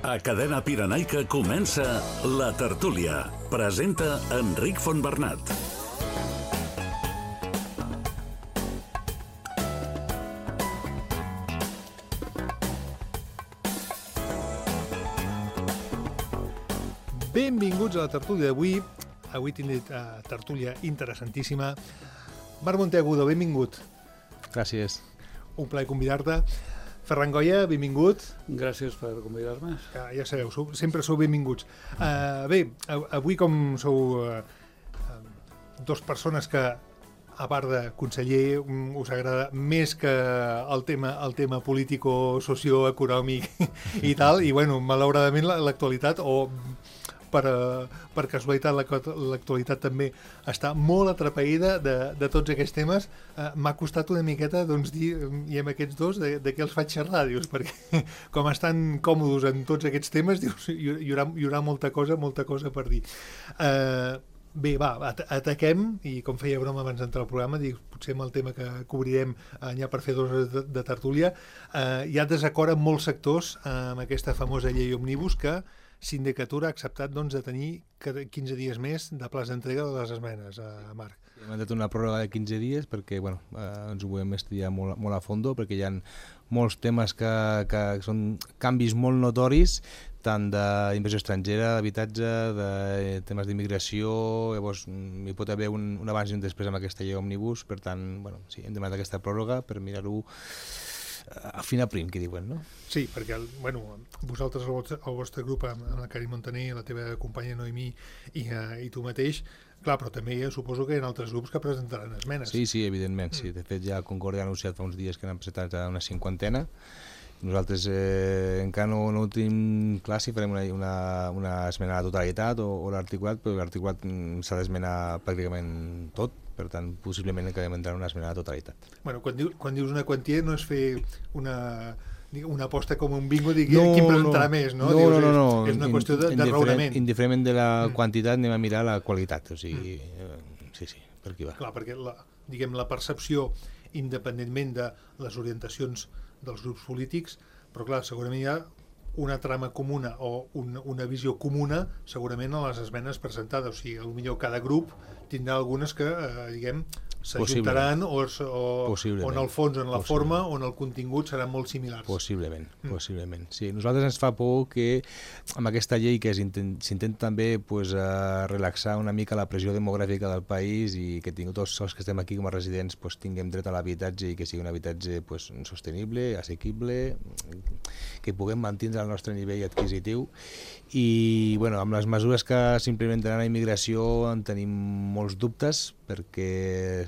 A Cadena Pirenaica comença La Tertúlia. Presenta Enric Fontbernat. Benvinguts a la tertúlia d'avui. Avui tindré tertúlia interessantíssima. Marc Monteagudo, benvingut. Gràcies. Un plaer convidar-te. Ferran Goya, benvingut. Gràcies per convidar-me. Ja sabeu, sempre sou benvinguts. Bé, avui com sou dos persones que, a part de conseller, us agrada més que el tema político-socioeconòmic i tal, i bueno, malauradament l'actualitat, o per casualitat l'actualitat també està molt atrapeïda de tots aquests temes. M'ha costat una miqueta doncs, dir, i amb aquests dos, de què els faig xerrar, dius, perquè com estan còmodes en tots aquests temes, dius, hi haurà molta cosa per dir. Bé, va, ataquem, i com feia broma abans d'entrar al programa, dic, potser amb el tema que cobrirem ja per fer 2 hores de tertúlia, hi ha desacord en molts sectors amb aquesta famosa llei òmnibus que Sindicatura ha acceptat doncs, de tenir 15 dies més de plaç d'entrega de les esmenes, Marc. Hem entrat una pròrroga de 15 dies perquè ens ho volem estudiar molt a fondo, perquè hi ha molts temes que són canvis molt notoris, tant d'inversió estrangera, d'habitatge, de temes d'immigració. Llavors hi pot haver un abans i un després amb aquesta llei òmnibus, per tant, sí, hem demanat aquesta pròrroga per mirar-ho a fin a prim, que diuen, no? Sí, perquè vosaltres, el vostre grup, amb la Cari Montaner, la teva companya Noemí i tu mateix, clar, però també suposo que hi ha altres grups que presentaran esmenes. Sí, evidentment, sí. De fet, ja Concòrdia ha anunciat fa uns dies que n'han presentat una 50. Nosaltres encara no ho tenim clar si farem una esmena a la totalitat o l'articulat, però l'articulat s'ha d'esmenar pràcticament tot, per tant, possiblement acabem entrant una esmena a la totalitat. Bueno, quan dius una quantia no és fer una aposta com un bingo, qui presentarà més, no? No. És una qüestió de raonament. Indiferentment de la quantitat, anem a mirar la qualitat, o sigui, sí, per aquí va. Clar, perquè la percepció, independentment de les orientacions dels grups polítics, però clar, segurament hi ha una trama comuna o una visió comuna segurament a les esmenes presentades, o sigui, potser cada grup tindrà algunes que, diguem, s'ajuntaran o en el fons, en la forma o en el contingut seran molt similars. Possiblement. Sí, nosaltres ens fa por que amb aquesta llei que s'intenta també relaxar una mica la pressió demogràfica del país i que tots els que estem aquí com a residents tinguem dret a l'habitatge i que sigui un habitatge sostenible, assequible, que puguem mantenir el nostre nivell adquisitiu. I amb les mesures que s'implementaran a immigració en tenim molts dubtes, perquè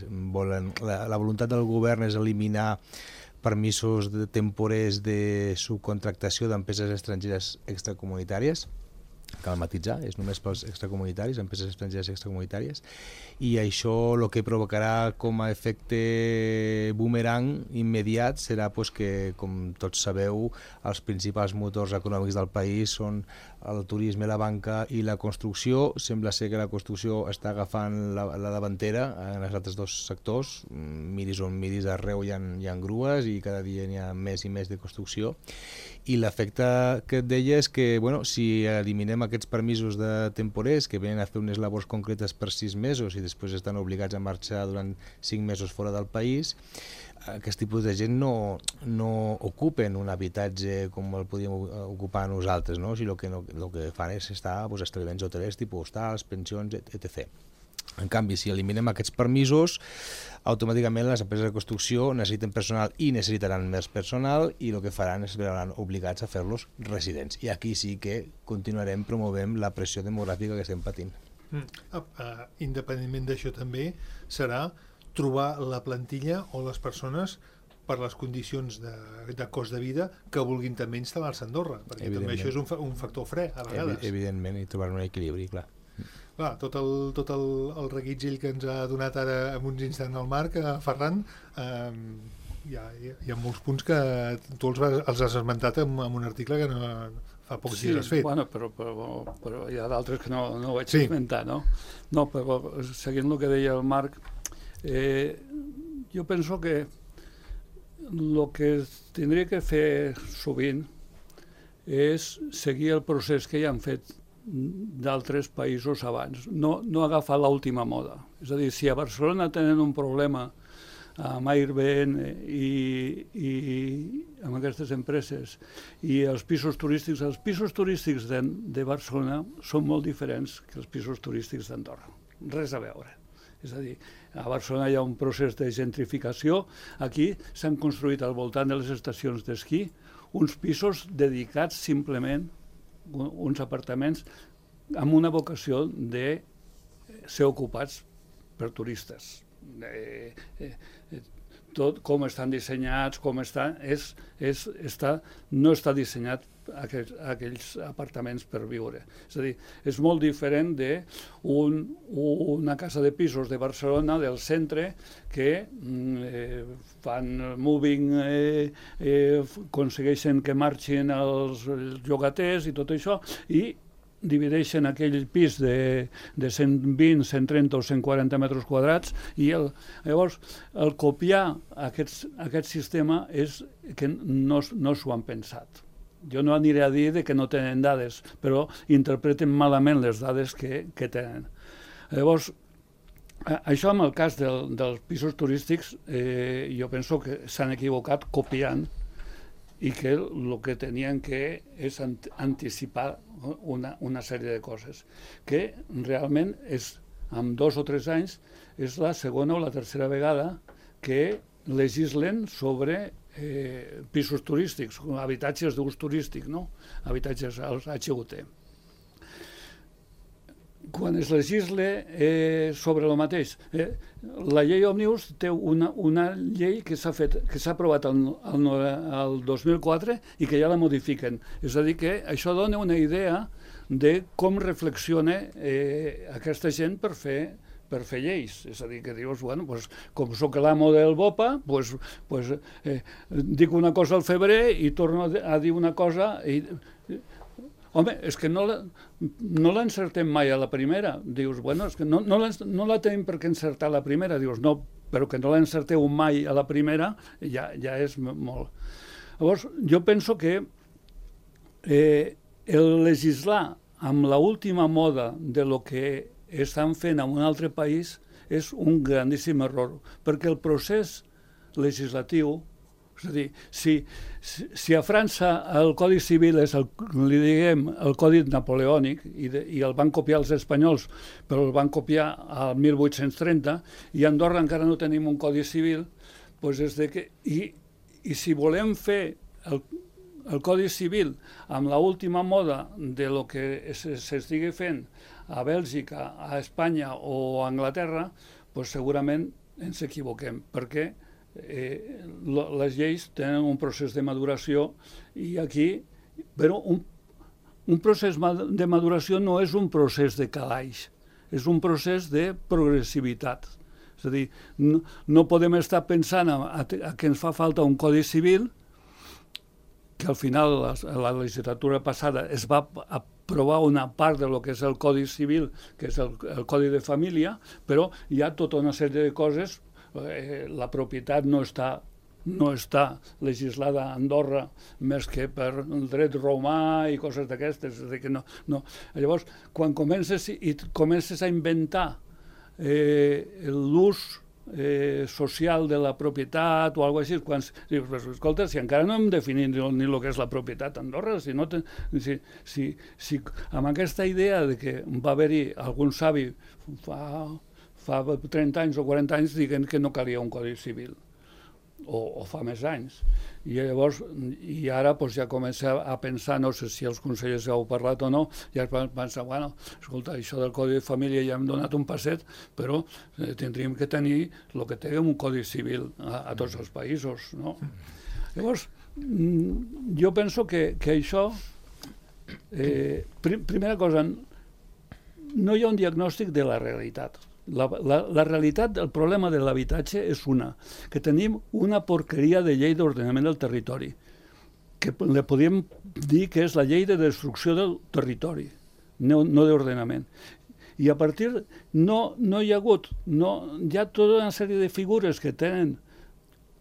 la voluntat del govern és eliminar permisos temporers de subcontractació d'empreses estrangeres extracomunitàries. Cal matitzar, és només pels extracomunitaris, empreses estrangeres extracomunitàries, i això el que provocarà com a efecte boomerang immediat serà que, com tots sabeu, els principals motors econòmics del país són el turisme, la banca i la construcció. Sembla ser que la construcció està agafant la davantera en els altres dos sectors. Miris on miris, arreu hi ha grues i cada dia n'hi ha més i més de construcció. I l'efecte que et deia és que si eliminem aquests permisos de temporers que venen a fer unes labors concretes per 6 mesos i després estan obligats a marxar durant 5 mesos fora del país, aquest tipus de gent no ocupen un habitatge com el podíem ocupar nosaltres, no? O sigui, el que fan és estar a establiments hotelers, tipus hostals, pensions, etc. En canvi, si eliminem aquests permisos, automàticament les empreses de construcció necessiten personal i necessitaran més personal, i el que faran és veure obligats a fer-los residents. I aquí sí que continuarem promovent la pressió demogràfica que estem patint. Independentment d'això també serà trobar la plantilla o les persones per les condicions de cost de vida que vulguin també instal·lar-se a Andorra, perquè també això és un factor fre a vegades. Evidentment, i trobar un equilibri, clar. Clar, tot el reguitzell que ens ha donat ara en uns instants el Marc, Ferran, hi ha molts punts que tu els has esmentat en un article que fa pocs dies has fet. Sí, però hi ha d'altres que no vaig esmentar, no? No, però seguint el que deia el Marc, jo penso que el que tindria que fer sovint és seguir el procés que ja han fet d'altres països abans, no agafar l'última moda. És a dir, si a Barcelona tenen un problema amb Airbnb i amb aquestes empreses i els pisos turístics de Barcelona són molt diferents que els pisos turístics d'Andorra. Res a veure. És a dir, a Barcelona hi ha un procés de gentrificació. Aquí s'han construït al voltant de les estacions d'esquí uns pisos dedicats simplement, uns apartaments amb una vocació de ser ocupats per turistes. Tot com estan dissenyats, no està dissenyat aquells apartaments per viure. És a dir, és molt diferent d'una casa de pisos de Barcelona, del centre, que fan moving, aconsegueixen que marxin els llogaters i tot això, i divideixen aquell pis de 120, 130 o 140 metres quadrats i llavors el copiar aquest sistema és que no s'ho han pensat. Jo no aniré a dir que no tenen dades, però interpreten malament les dades que tenen. Llavors, això en el cas dels pisos turístics, jo penso que s'han equivocat copiant i que el que tenien que és anticipar una sèrie de coses, que realment en 2 o 3 anys és la segona o la tercera vegada que legislen sobre pisos turístics, habitatges d'ús turístic, no? Habitatges als HUT. Quan es legisla sobre el mateix, la llei Òmnibus té una llei que s'ha aprovat el 2004 i que ja la modifiquen. És a dir, que això dona una idea de com reflexiona aquesta gent per fer lleis. És a dir, que dius, bueno, com soc l'amo del BOPA, dic una cosa al febrer i torno a dir una cosa... Home, és que no l'encertem mai a la primera. Dius, bueno, és que no la tenim per què encertar a la primera. Dius, no, però que no l'encerteu mai a la primera ja és molt. Llavors, jo penso que el legislar amb l'última moda de lo que estan fent en un altre país és un grandíssim error, perquè el procés legislatiu, és a dir, si a França el Codi Civil és el Codi Napoleònic i el van copiar els espanyols, però el van copiar al 1830, i a Andorra encara no tenim un Codi Civil, i si volem fer el Codi Civil amb l'última moda de lo que s'estigui fent a Bèlgica, a Espanya o a Anglaterra, segurament ens equivoquem, perquè les lleis tenen un procés de maduració i aquí, però un procés de maduració no és un procés de calaix, és un procés de progressivitat. És a dir, no podem estar pensant que ens fa falta un codi civil, que al final la legislatura passada es va aprovar una part de lo que és el codi civil, que és el codi de família, però hi ha tota una sèrie de coses. La propietat no està legislada a Andorra més que per el dret romà i coses d'aquestes. Llavors, quan comences a inventar l'ús social de la propietat o alguna cosa així, dius, escolta, si encara no hem definit ni el que és la propietat a Andorra, si amb aquesta idea de que va haver-hi algun savi fa 30 anys o 40 anys dient que no calia un codi civil, o fa més anys. I ara ja comença a pensar, no sé si els consellers heu parlat o no, ja es van pensar, bueno, escolta, això del codi de família ja hem donat un passet, però tindríem que tenir el que té un codi civil a tots els països, no? Llavors, jo penso que això, primera cosa, no hi ha un diagnòstic de la realitat. La realitat, el problema de l'habitatge és que tenim una porqueria de llei d'ordenament del territori, que li podríem dir que és la llei de destrucció del territori, no d'ordenament. I a partir, no hi ha hagut, hi ha tota una sèrie de figures que tenen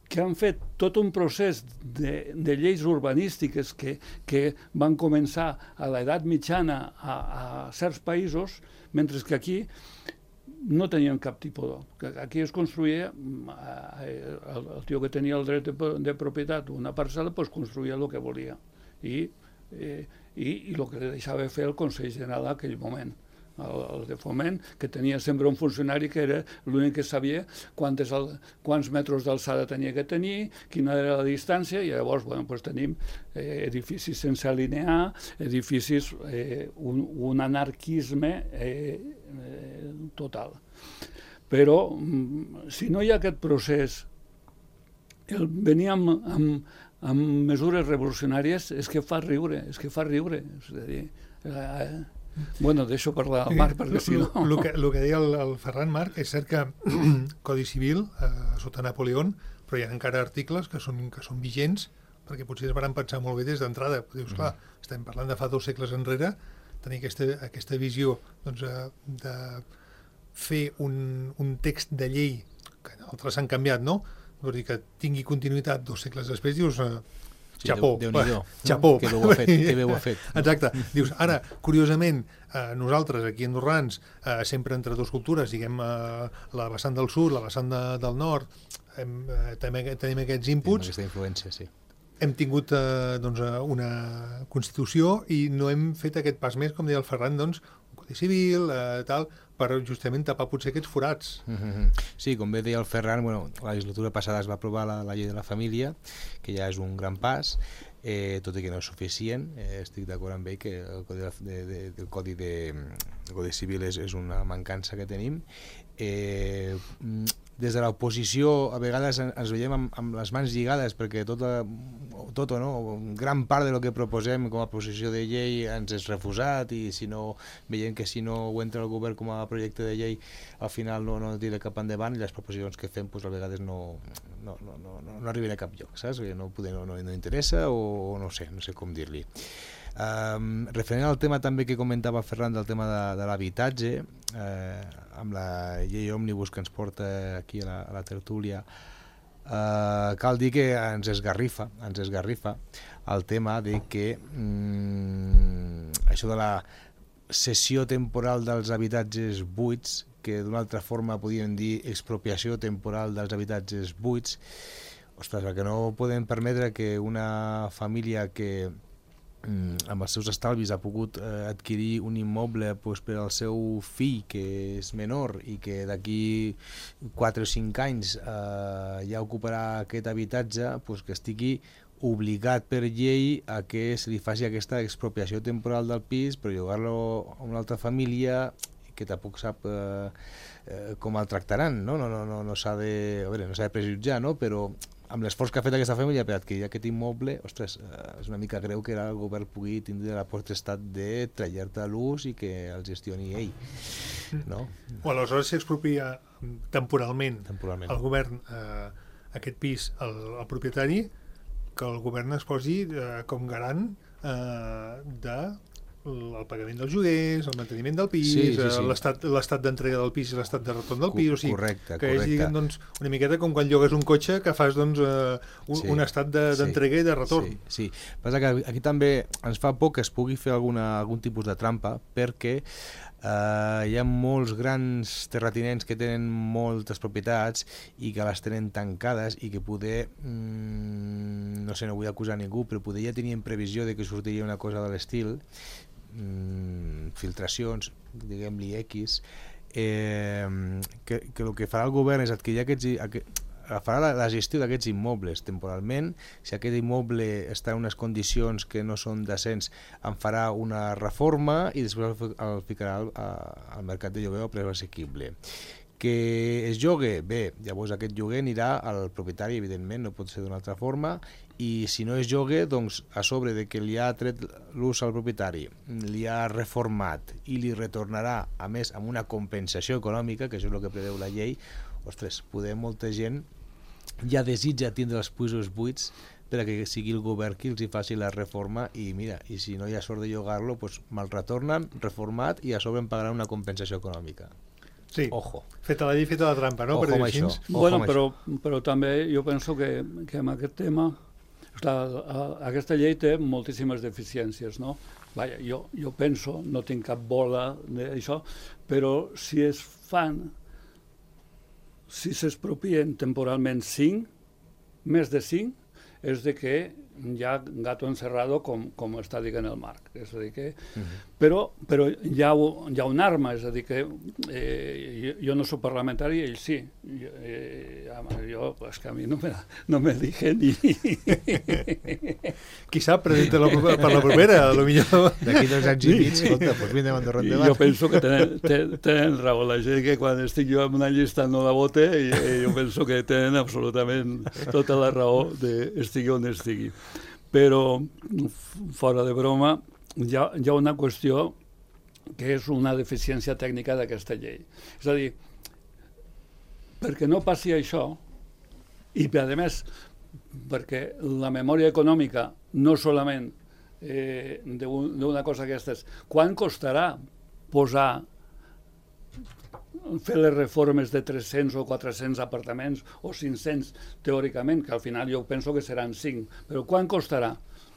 que han fet tot un procés de lleis urbanístiques que van començar a l'edat mitjana a certs països, mentre que aquí no tenien cap tipus aquí es construïa, el tio que tenia el dret de propietat, una parcel·la, doncs construïa el que volia. I el que li deixava fer el Consell General en aquell moment, el de Foment, que tenia sempre un funcionari que era l'únic que sabia quants metres d'alçada tenia que tenir, quina era la distància, i llavors tenim edificis sense alinear, edificis, un anarquisme total. Però si no hi ha aquest procés, venir amb mesures revolucionàries és que fa riure, és a dir, bueno, deixo parlar al Marc perquè si no... El que deia el Ferran, Marc, és cert que Codi Civil, sota Napoleón, però hi ha encara articles que són vigents, perquè potser es van pensar molt bé des d'entrada. Dius, clar, estem parlant de fa 2 segles enrere, tenir aquesta visió de fer un text de llei, que altres s'han canviat, no? Vull dir que tingui continuïtat 2 segles després, dius... Xapó. Xapó. Que bé ho ha fet. Exacte. Dius, ara, curiosament, nosaltres, aquí andorrans, sempre entre 2 cultures, diguem, la vessant del sud, la vessant del nord, tenim aquests inputs. Aquesta influència, sí. Hem tingut una Constitució i no hem fet aquest pas més, com deia el Ferran, un Codi Civil, tal, per justament tapar potser aquests forats. Sí, com bé deia el Ferran, la legislatura passada es va aprovar la llei de la família, que ja és un gran pas, tot i que no és suficient. Estic d'acord amb ell que el Codi Civil és una mancança que tenim. Des de l'oposició a vegades ens veiem amb les mans lligades perquè gran part del que proposem com a proposició de llei ens és refusat i veiem que si no ho entra el govern com a projecte de llei al final no tira cap endavant i les proposicions que fem a vegades no arriben a cap lloc, saps? No interessa o no sé com dir-li. Referent al tema també que comentava Ferran del tema de l'habitatge, amb la llei òmnibus que ens porta aquí a la tertúlia, cal dir que ens esgarrifa el tema de que això de la cessió temporal dels habitatges buits, que d'una altra forma podríem dir expropiació temporal dels habitatges buits, ostres, el que no podem permetre que una família que amb els seus estalvis ha pogut adquirir un immoble per al seu fill que és menor i que d'aquí 4 o 5 anys ja ocuparà aquest habitatge, que estigui obligat per llei a que se li faci aquesta expropiació temporal del pis per llogar-lo a una altra família que tampoc sap com el tractaran, no s'ha de prejutjar, però amb l'esforç que ha fet aquesta família per adquirir aquest immoble, ostres, és una mica greu que el govern pugui tindre la potestat de traslladar l'ús i que el gestioni ell. No? O aleshores s'expropia temporalment el govern aquest pis al propietari, que el govern es posi com garant el pagament dels lloguers, el manteniment del pis, l'estat d'entrega del pis i l'estat de retorn del pis, correcte. Que és una miqueta com quan llogues un cotxe que fas un estat d'entrega i de retorn. Sí. Passa que aquí també ens fa por que es pugui fer algun tipus de trampa perquè hi ha molts grans terratinents que tenen moltes propietats i que les tenen tancades i que poder, no vull acusar ningú, però poder ja tenien previsió de que sortiria una cosa de l'estil, filtracions, diguem-li X, que el que farà el govern és adquirir farà la gestió d'aquests immobles temporalment. Si aquest immoble està en unes condicions que no són decents, en farà una reforma i després el ficarà al mercat de lloguer a preu assequible. Que es llogue, bé, llavors aquest lloguer anirà al propietari, evidentment, no pot ser d'una altra forma, i si no es llogue, doncs a sobre de que li ha tret l'ús al propietari, li ha reformat i li retornarà, a més, amb una compensació econòmica, que això és el que preveu la llei, ostres, poder molta gent ja desitja tindre els pisos buits perquè sigui el govern qui els hi faci la reforma i mira, i si no hi ha sort de llogar-lo, doncs me'l retornen, reformat, i a sobre em pagaran una compensació econòmica. Sí. Ojo. Feta la llei, feta la trampa, no? Ojo Per dir-ho amb així. això. Bueno, però també jo penso que amb aquest tema, aquesta llei té moltíssimes deficiències, no? Vaja, jo penso, no tinc cap bola d'això, però si s'expropien temporalment 5, més de 5, és de que hi ha gato encerrado, com està dient el Marc. És a dir que, però hi ha una arma, és a dir que jo no soc parlamentari, ell sí. Jo, és que a mi no me eligen i... Qui sap, presenta per la propera, potser. D'aquí 2 anys i mig, escolta, doncs vindrem endavant. Jo penso que tenen raó. La gent que quan estic jo en una llista no la vote, jo penso que tenen absolutament tota la raó d'estigui on estigui. Però, fora de broma, hi ha una qüestió que és una deficiència tècnica d'aquesta llei. És a dir, perquè no passi això, i a més, perquè la memòria econòmica no solament d'una cosa d'aquestes, quan costarà fer les reformes de 300 o 400 apartaments o 500 teòricament, que al final jo penso que seran 5, però quan costarà?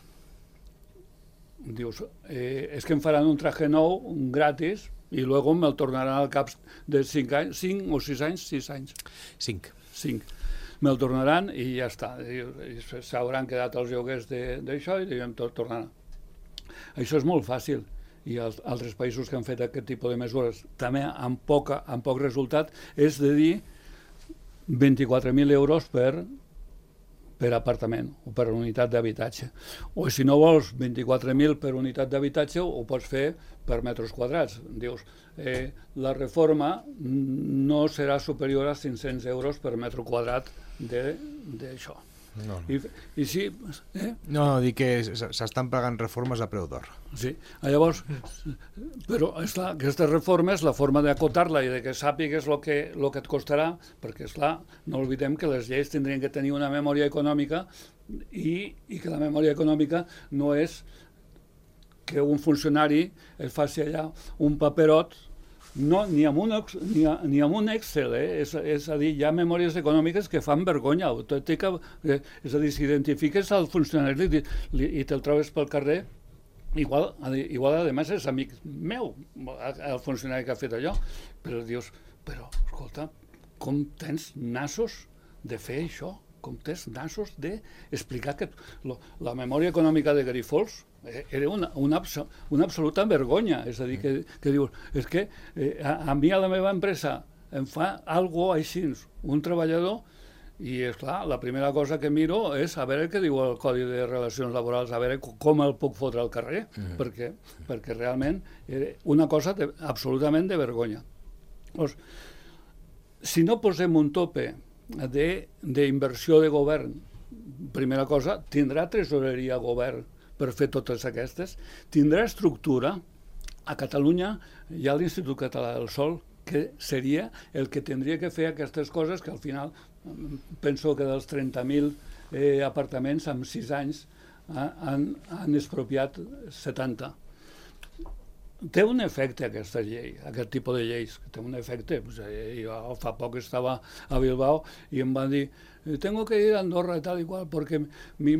Dius, és que em faran un traje nou gratis i luego me'l tornaran al cap de 5 anys, 5 o 6 anys, 6 anys. 5. Me'l tornaran i ja està. S'hauran quedat els lloguers d'això i em tornaran. Això és molt fàcil. I els altres països que han fet aquest tipus de mesures, també amb poc resultat, és de dir 24.000 euros per apartament o per unitat d'habitatge. O si no vols 24.000 per unitat d'habitatge, ho pots fer per metres quadrats. Dius, la reforma no serà superior a 500 euros per metre quadrat d'això. No. I sí... No, dic que s'estan pagant reformes a preu d'or. Sí, llavors, però esclar, aquestes reformes, la forma d'acotar-la i de que sàpigues el que et costarà, perquè esclar, no oblidem que les lleis tindrien que tenir una memòria econòmica i que la memòria econòmica no és que un funcionari es faci allà un paperot, no, ni amb un Excel, és a dir, hi ha memòries econòmiques que fan vergonya, és a dir, si identifiques el funcionari i te'l trobes pel carrer, igual a més és amic meu, el funcionari que ha fet allò, però dius, escolta, com tens nassos de fer això? Com tens nassos d'explicar que la memòria econòmica de Grifols era una absoluta vergonya. És a dir, que dius, és que a mi a la meva empresa em fa algo així, un treballador, i és clar, la primera cosa que miro és a veure què diu el Codi de Relacions Laborals, a veure com el puc fotre al carrer, perquè realment era una cosa absolutament de vergonya. Llavors, si no posem un tope d'inversió de govern, primera cosa, tindrà tresoreria govern per fer totes aquestes, tindrà estructura. A Catalunya hi ha l'Institut Català del Sòl, que seria el que tindria que fer aquestes coses que al final penso que dels 30.000 apartaments en 6 anys han expropiat 70. Té un efecte aquesta llei, aquest tipus de lleis, té un efecte. Jo fa poc estava a Bilbao i em van dir tengo que ir a Andorra y tal y cual porque mi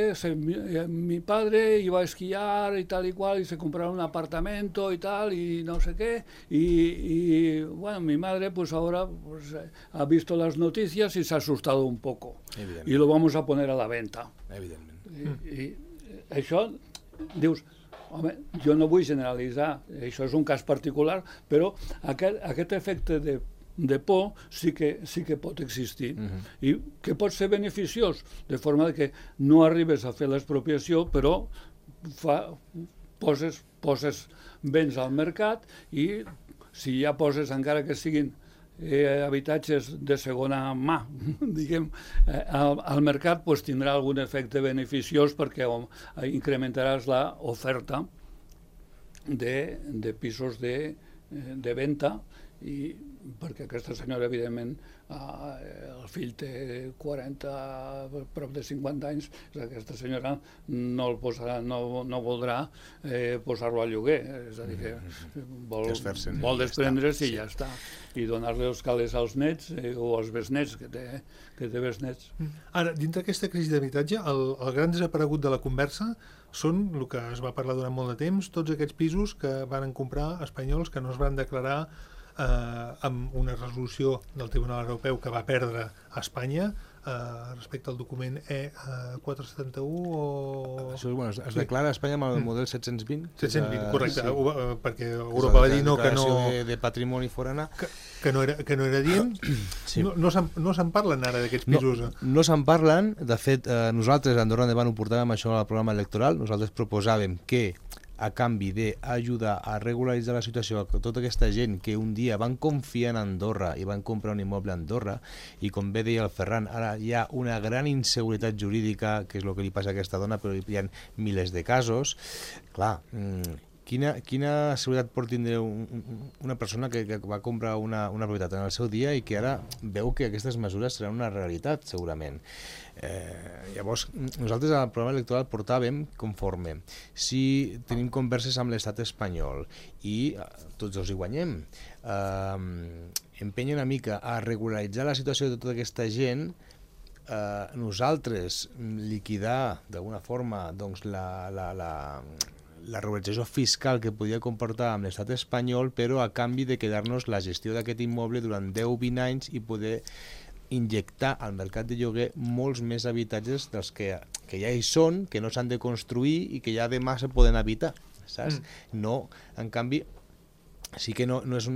padre iba a esquiar y tal y cual y se compraron un apartamento y tal y no sé qué y bueno, mi madre pues ahora pues, ha visto las noticias y se ha asustado un poco y lo vamos a poner a la venta. I això, dius, home, jo no vull generalitzar, això és un cas particular, però aquest efecte de por sí que pot existir i que pot ser beneficiós, de forma que no arribes a fer l'expropiació, però poses béns al mercat i si ja poses, encara que siguin habitatges de segona mà, diguem, al mercat pues, tindrà algun efecte beneficiós perquè incrementaràs l'oferta de pisos de venda i perquè aquesta senyora, evidentment, el fill té 40, prop de 50 anys, aquesta senyora no el posarà, no voldrà posar-lo al lloguer, és a dir, que vol desprendre's i ja està, i donar-li els calés als nets o als besnets, que té besnets. Ara, dintre d'aquesta crisi d'habitatge, el gran desaparegut de la conversa són, el que es va parlar durant molt de temps, tots aquests pisos que van comprar espanyols que no es van declarar amb una resolució del Tribunal Europeu que va perdre a Espanya respecte al document E471 o... Això, bueno, es declara a Espanya amb el model 720. 720, correcte, perquè Europa va dir no, que no... de patrimoni forana. Que no era dient. Sí. No se'n parlen ara d'aquests pisos. No se'n parlen. De fet, nosaltres a Andorra Endavant ho portàvem això al programa electoral. Nosaltres proposàvem que a canvi d'ajudar a regularitzar la situació a tota aquesta gent que un dia van confiar en Andorra i van comprar un immoble a Andorra, i com bé deia el Ferran, ara hi ha una gran inseguretat jurídica, que és el que li passa a aquesta dona, però hi ha milers de casos. Clar, quina seguretat pot tindre una persona que va comprar una propietat en el seu dia i que ara veu que aquestes mesures seran una realitat, segurament. Llavors, nosaltres al programa electoral portàvem conforme. Si tenim converses amb l'estat espanyol i tots els hi guanyem, empenya una mica a regularitzar la situació de tota aquesta gent, nosaltres liquidar d'alguna forma doncs, la regularització fiscal que podia comportar amb l'estat espanyol, però a canvi de quedar-nos la gestió d'aquest immoble durant 10-20 anys i poder injectar al mercat de lloguer molts més habitatges dels que ja hi són, que no s'han de construir i que ja demà se poden habitar, saps? No, en canvi, sí que no és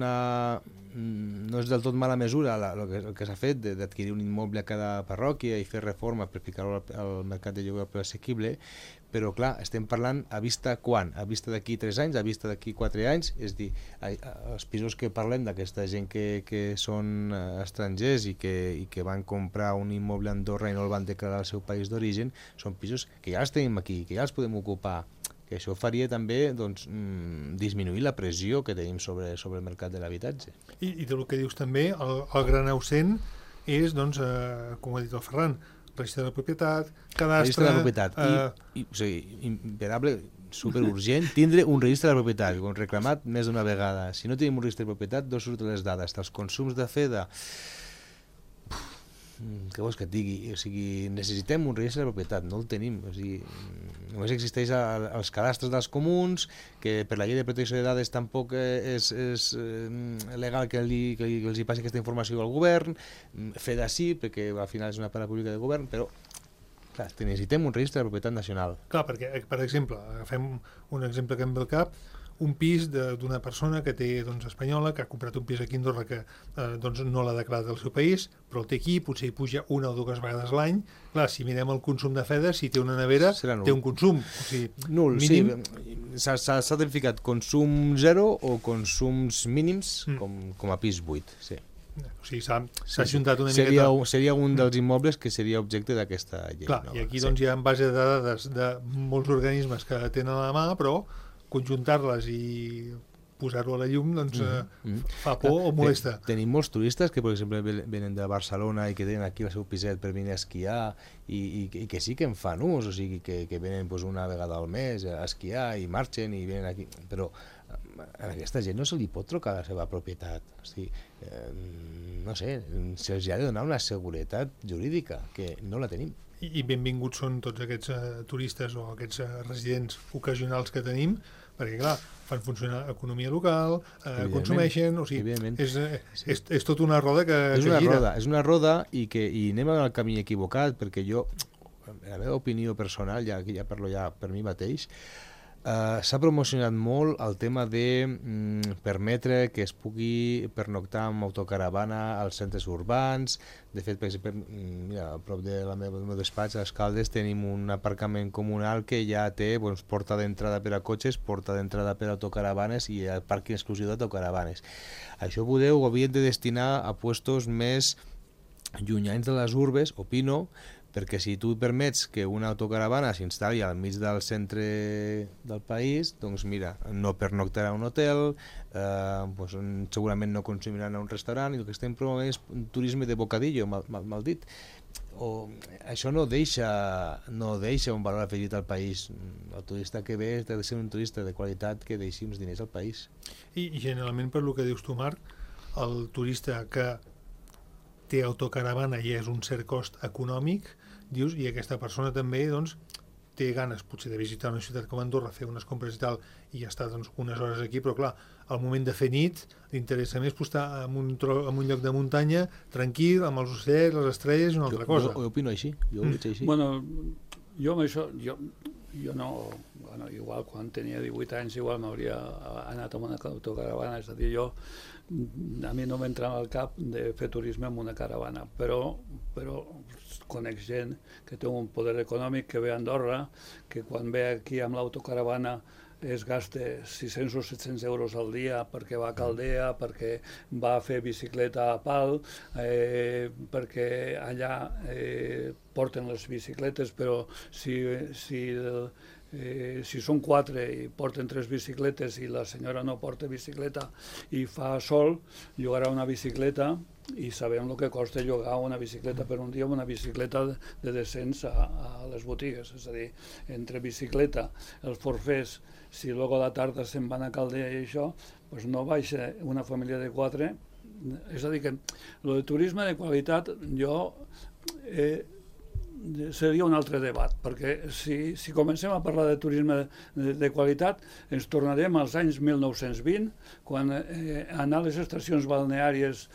del tot mala mesura el que s'ha fet d'adquirir un immoble a cada parròquia i fer reforma per ficar-ho al mercat de lloguer assequible, però clar, estem parlant a vista quan? A vista d'aquí 3 anys, a vista d'aquí 4 anys, és a dir, els pisos que parlem d'aquesta gent que són estrangers i que van comprar un immoble a Andorra i no el van declarar al seu país d'origen, són pisos que ja els tenim aquí, que ja els podem ocupar, que això faria també doncs, disminuir la pressió que tenim sobre el mercat de l'habitatge. I del que dius també, el gran ausent és, doncs, com ha dit el Ferran, registre de propietat, cadastre... Registre de propietat. O sigui, imperable, superurgent, tindre un registre de propietat, com reclamat més d'una vegada. Si no tenim un registre de propietat, no surten les dades. Els consums de FEDA... Què vols que et digui? O sigui, necessitem un registre de propietat, no el tenim. O sigui, només existeix als cadastres dels comuns, que per la llei de protecció de dades tampoc és legal que els hi passi aquesta informació al govern, FEDA sí, perquè al final és una part pública del govern, però clar, necessitem un registre de propietat nacional. Clar, perquè, per exemple, agafem un exemple que em ve al cap, un pis d'una persona que té, doncs, espanyola, que ha comprat un pis aquí a Andorra que doncs, no l'ha declarat al seu país, però el té aquí, potser hi puja 1 o 2 vegades l'any. Clar, si mirem el consum de FEDA, si té una nevera, té un consum. O sigui, nul, mínim... sí. S'ha identificat consum zero o consums mínims com a pis buit, sí. O sigui, s'ha juntat una miqueta... Seria un dels immobles que seria objecte d'aquesta llei. Clar, i aquí doncs, hi ha en base de dades de molts organismes que tenen a la mà, però conjuntar-les i posar-ho a la llum doncs, fa por o molesta. Tenim molts turistes que, per exemple, venen de Barcelona i que tenen aquí el seu piset per venir a esquiar i que sí que en fan ús, o sigui, que venen doncs, una vegada al mes a esquiar i marxen i venen aquí, però a aquesta gent no se li pot trocar la seva propietat. O sigui, no sé, se'ls ha de donar una seguretat jurídica, que no la tenim. I benvinguts són tots aquests turistes o aquests residents ocasionals que tenim, perquè clar, fan funcionar economia local, consumeixen, o sigui, és tota una roda que gira. És una roda i anem al camí equivocat, perquè jo, en la meva opinió personal, ja parlo ja per mi mateix, s'ha promocionat molt el tema de permetre que es pugui pernoctar amb autocaravana als centres urbans. De fet, per exemple, mira, a prop del meu despatx, a Escaldes, tenim un aparcament comunal que ja té porta d'entrada per a cotxes, porta d'entrada per a autocaravanes i pàrquing exclusiu d'autocaravanes. Això ho havien de destinar a puestos més llunyans de les urbes, opino, perquè si tu permets que una autocaravana s'instal·li al mig del centre del país, doncs mira, no pernoctarà a un hotel, doncs segurament no consumiran a un restaurant, i el que estem promovent és un turisme de bocadillo, mal dit. Això no deixa un valor afegit al país. El turista que ve ha de ser un turista de qualitat que deixi uns diners al país. I generalment, per el que dius tu, Marc, el turista que té autocaravana i és un cert cost econòmic, dius, i aquesta persona també doncs, té ganes potser de visitar una ciutat com Andorra, fer unes compres i tal, i estar doncs, unes hores aquí, però clar, al moment de fer nit l'interessa més estar en un lloc de muntanya tranquil, amb els ocells, les estrelles i una altra cosa. Jo opino així, jo ho veig així. Bueno, jo amb això, jo no, bueno, igual quan tenia 18 anys igual m'hauria anat amb una autocaravana, és a dir, a mi no m'entrava al cap de fer turisme amb una caravana, però conec gent que té un poder econòmic, que ve a Andorra, que quan ve aquí amb l'autocaravana es gasta 600 o 700 euros al dia perquè va a Caldea, perquè va a fer bicicleta a pal, perquè allà porten les bicicletes, però si són 4 i porten 3 bicicletes i la senyora no porta bicicleta i fa sol, llogarà una bicicleta i sabem el que costa llogar una bicicleta per un dia, una bicicleta de descens a les botigues. És a dir, entre bicicleta, els forfers, si luego a la tarda se'n van a Caldea i això, doncs no baixa una família de 4. És a dir, que el de turisme de qualitat seria un altre debat, perquè si comencem a parlar de turisme de qualitat ens tornarem als anys 1920, quan anar a les estacions balneàries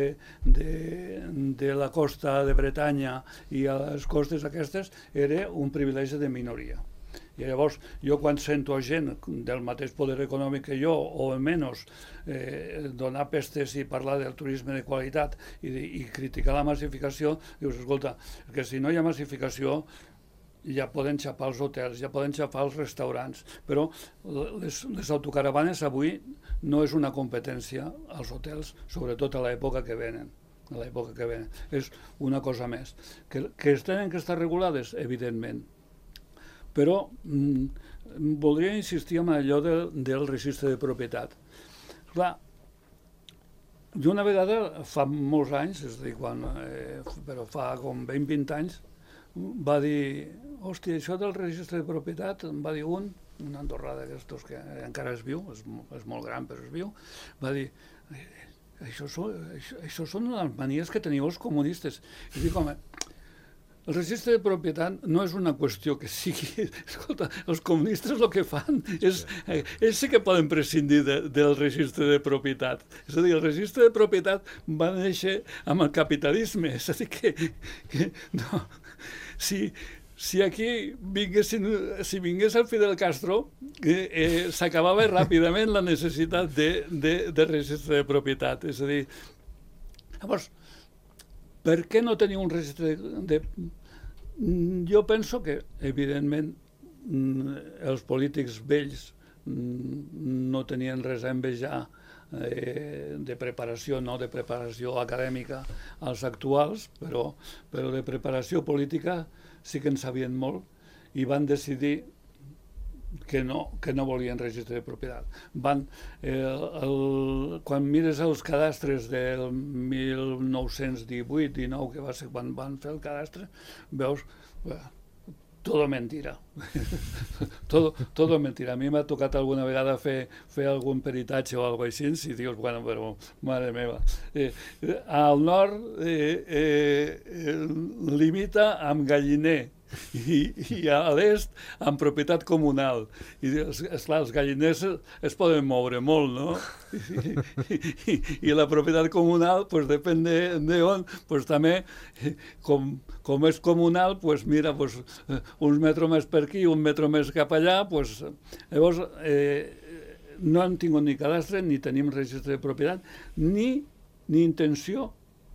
de la costa de Bretanya i a les costes aquestes era un privilegi de minoria. I llavors jo quan sento gent del mateix poder econòmic que jo o menys donar pestes i parlar del turisme de qualitat i criticar la massificació, dius, escolta, que si no hi ha massificació ja poden xapar els hotels, ja poden xapar els restaurants, però les autocaravanes avui no és una competència als hotels, sobretot a l'època que venen. És una cosa més. Que tenen que estar regulades, evidentment. Però voldria insistir en allò del registre de propietat. Clar, jo una vegada, fa molts anys, és a dir, però fa com 20 anys, va dir, hòstia, això del registre de propietat, em va dir un andorrà d'aquestos que encara és viu, és molt gran però és viu, va dir, això són les manies que teniu els comunistes. I dic, home, el registre de propietat no és una qüestió que sigui... Escolta, els comunistes el que fan és... Ells sí que poden prescindir del registre de propietat. És a dir, el registre de propietat va néixer amb el capitalisme. És a dir, que no... Si aquí vingués el Fidel Castro, s'acabava ràpidament la necessitat de registre de propietat. És a dir, llavors, per què no tenir un registre de... Jo penso que, evidentment, els polítics vells no tenien res a envejar de preparació, no de preparació acadèmica als actuals, però de preparació política sí que en sabien molt i van decidir que no volien registre de propietat. Quan mires els cadastres del 1918-19, que va ser quan van fer el cadastre, veus, todo mentira. todo mentira. A mi m'ha tocat alguna vegada fer algun peritatge o alguna cosa així, i dius, bueno, però, mare meva. Al nord limita amb Galliner, i a l'est amb propietat comunal. I esclar, els galliners es poden moure molt, no? I la propietat comunal, pues, depèn d'on, pues, també, com és comunal, pues, mira, pues, uns metres més per aquí, un metre més cap allà, pues, llavors no hem tingut ni cadastre, ni tenim registre de propietat, ni intenció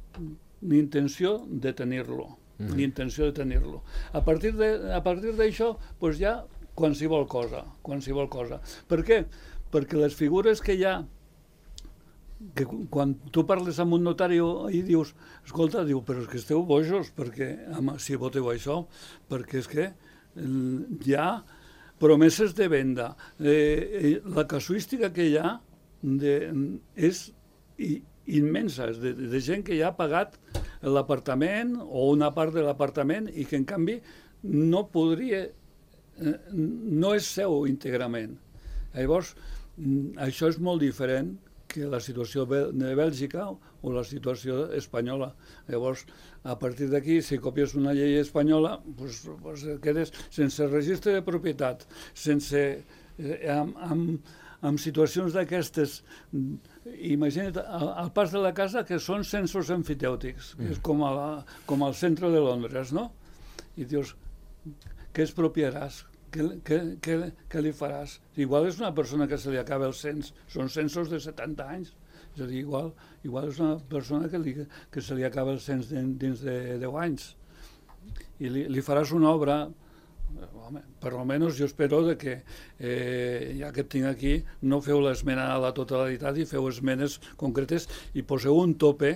de tenir-lo. Ni intenció de tenir-lo. A partir d'això, doncs ja qualsevol cosa. Per què? Perquè les figures que hi ha que quan tu parles amb un notari i dius, escolta, diu, però és que esteu bojos perquè, si voteu això, perquè és que hi ha promeses de venda. La casuística que hi ha és immensa, és de gent que ja ha pagat l'apartament o una part de l'apartament i que en canvi no podria, no és seu íntegrament. Llavors, això és molt diferent que la situació de Bèlgica o la situació espanyola. Llavors, a partir d'aquí, si copies una llei espanyola, doncs quedes sense registre de propietat, amb situacions d'aquestes. Imagina't, al pas de la casa, que són censos emfitèutics, que és com al centre de Londres, no? I dius, què expropiaràs? Què li faràs? Igual és una persona que se li acaba el cens, són censos de 70 anys, és a dir, igual és una persona que se li acaba el cens dins de 10 anys, i li faràs una obra. Home, per almenys jo espero que, ja que et tinc aquí, no feu l'esmena a la totalitat i feu esmenes concretes i poseu un tope,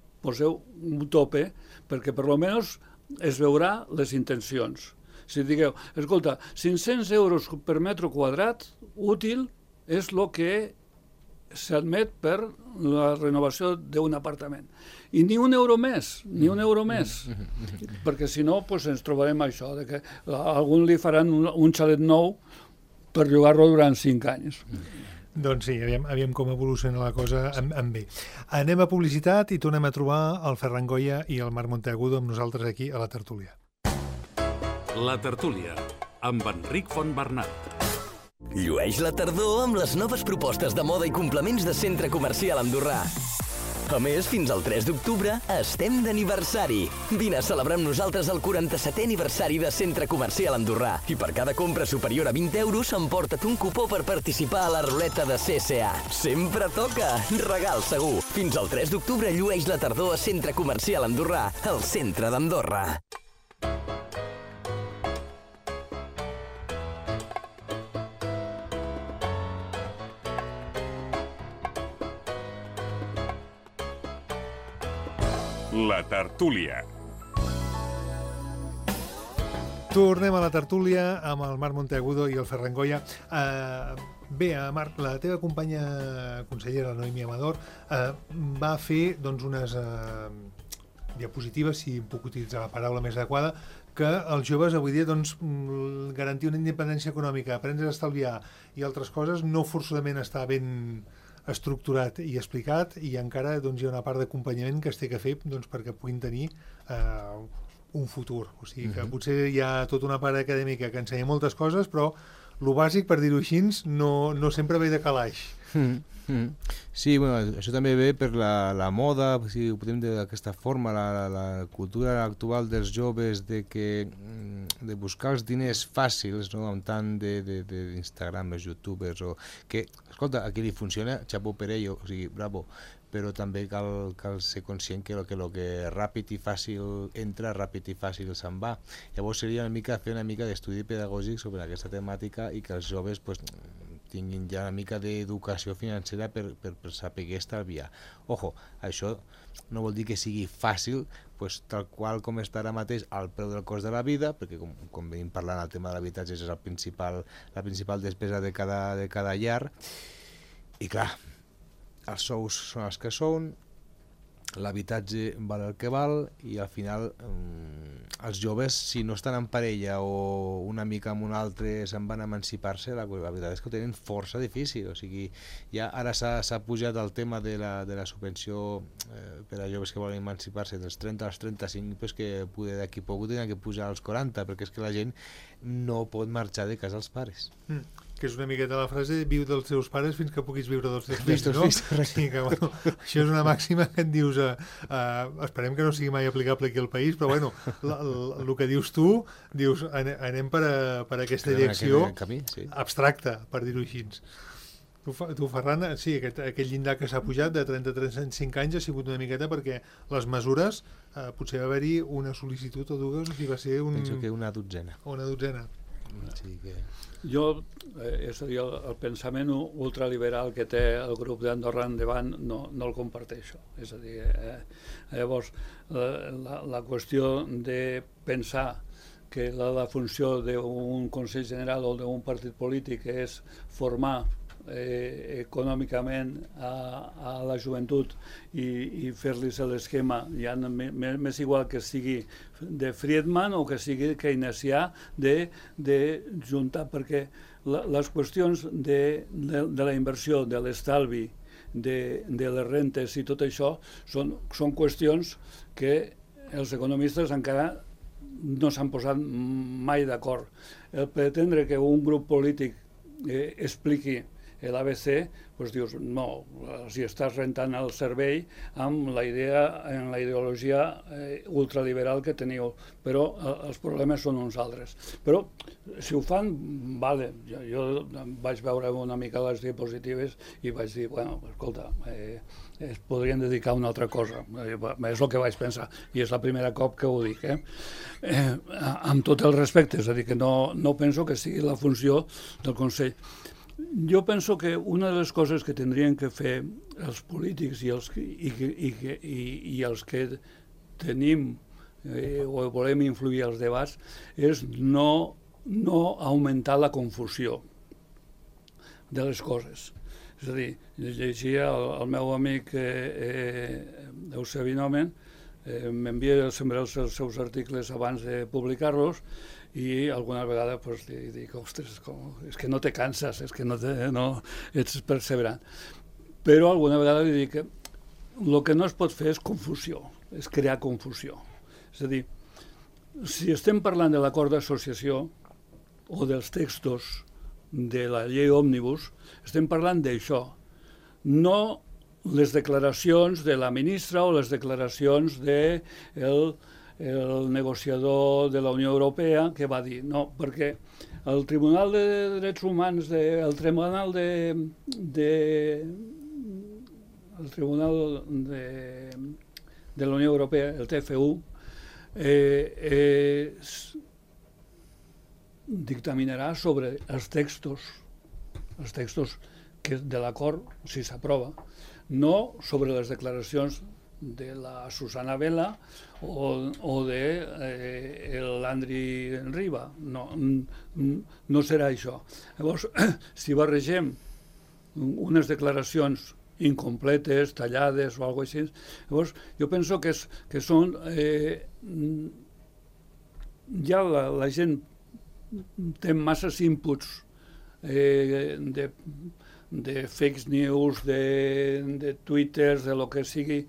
perquè per almenys es veurà les intencions. Si digueu, escolta, 500 euros per metre quadrat útil és el que s'admet per la renovació d'un apartament. I ni un euro més, perquè si no ens trobarem això, que a algun li faran un xalet nou per llogar-lo durant 5 anys. Doncs sí, aviam com evoluciona la cosa en bé. Anem a publicitat i tornem a trobar el Ferran Goya i el Marc Monteagudo amb nosaltres aquí a la tertúlia. La tertúlia, amb Enric Fontbernat. Llueix la tardor amb les noves propostes de moda i complements de Centre Comercial Andorrà. A més, fins al 3 d'octubre estem d'aniversari. Vine a celebrar amb nosaltres el 47è aniversari de Centre Comercial Andorrà. I per cada compra superior a 20 euros emporta't un cupó per participar a la ruleta de CSA. Sempre toca! Regal segur! Fins al 3 d'octubre llueix la tardor a Centre Comercial Andorrà, al centre d'Andorra. La tertúlia. Tornem a la tertúlia amb el Marc Monteagudo i el Ferran Goya. Bé, Marc, la teva companya consellera, la Noemí Amador, va fer unes diapositives, si puc utilitzar la paraula més adequada, que els joves avui dia garantir una independència econòmica, aprendre a estalviar i altres coses no forçosament està ben estructurat i explicat, i encara hi ha una part d'acompanyament que es té que fer perquè puguin tenir un futur. O sigui que potser hi ha tota una part acadèmica que ensenya moltes coses, però el bàsic, per dir-ho així, no sempre ve de calaix. Sí, això també ve per la moda, si ho podem dir d'aquesta forma, la cultura actual dels joves de buscar els diners fàcils, no? Amb tant d'Instagram, youtubers, que, escolta, a qui li funciona, xapó per ello, o sigui, bravo, però també cal ser conscient que el que ràpid i fàcil entra, ràpid i fàcil se'n va. Llavors seria fer una mica d'estudi pedagògic sobre aquesta temàtica i que els joves tinguin ja una mica d'educació financera per saber estalviar. Ojo, això no vol dir que sigui fàcil, tal qual com està ara mateix al preu del cost de la vida, perquè com venim parlant, el tema de l'habitatge és la principal despesa de cada llar, i clar, els sous són els que són, l'habitatge val el que val, i al final els joves, si no estan en parella o una mica amb un altre se'n van a emancipar-se, la veritat és que ho tenen força difícil. O sigui, ja ara s'ha pujat el tema de la subvenció per a joves que volen emancipar-se dels 30 als 35, pues que d'aquí poc ho tenen que pujar als 40, perquè és que la gent no pot marxar de casa als pares. Que és una miqueta la frase, viu dels teus pares fins que puguis viure dels teus fills, no? Sí, que, això és una màxima que et dius, esperem que no sigui mai aplicable aquí al país, però bueno, el que dius tu, dius, anem per aquesta direcció abstracta, per dir-ho així. Tu, Ferran, sí, aquest llindar que s'ha pujat de 30 a 35 anys ha sigut una miqueta perquè les mesures, potser va haver-hi una sol·licitud o dues, o sigui, va ser penso que una dotzena. Una dotzena. Sí que... Jo, és a dir, el pensament ultraliberal que té el grup d'Andorra Endavant no el comparteixo. És a dir, llavors, la qüestió de pensar que la funció d'un Consell General o d'un partit polític és formar econòmicament a la joventut i fer-los l'esquema, ja m'és igual que sigui de Friedman o que sigui keynesià, de juntar, perquè les qüestions de la inversió, de l'estalvi, de les rentes i tot això són qüestions que els economistes encara no s'han posat mai d'acord. El pretendre que un grup polític expliqui l'ABC, doncs dius, no, si estàs rentant el cervell amb la ideologia ultraliberal que teniu, però els problemes són uns altres. Però si ho fan, vale, jo vaig veure una mica les diapositives i vaig dir, bueno, escolta, es podrien dedicar a una altra cosa, és el que vaig pensar, i és la primera cop que ho dic, amb tot el respecte, és a dir, que no penso que sigui la funció del Consell. Jo penso que una de les coses que tindrien que fer els polítics i els que tenim o volem influir als debats és no augmentar la confusió de les coses. És a dir, llegia el meu amic Eusebi Nomen, m'envia sempre els seus articles abans de publicar-los i alguna vegada li dic, ostres, és que no te canses, és que no ets perseverant. Però alguna vegada li dic que el que no es pot fer és confusió, és crear confusió. És a dir, si estem parlant de l'acord d'associació o dels textos de la llei òmnibus, estem parlant d'això, no les declaracions de la ministra o les declaracions del negociador de la Unió Europea que va dir, no, perquè el Tribunal de Drets Humans, el Tribunal de la Unió Europea, el TFU, dictaminarà sobre els textos de l'acord, si s'aprova, no sobre les declaracions de la Susana Vela o de l'Andri Riba. No serà això. Llavors, si barregem unes declaracions incompletes, tallades o alguna cosa així, llavors jo penso que són... Ja la gent té masses inputs de fake news, de twitters, de lo que sigui,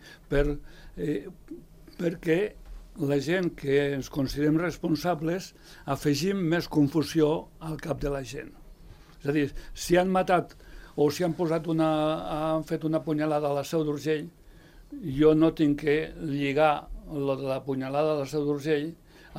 perquè la gent que ens considerem responsables afegim més confusió al cap de la gent. És a dir, si han matat o si han fet una punyalada a la Seu d'Urgell, jo no tinc que lligar lo de la punyalada a la Seu d'Urgell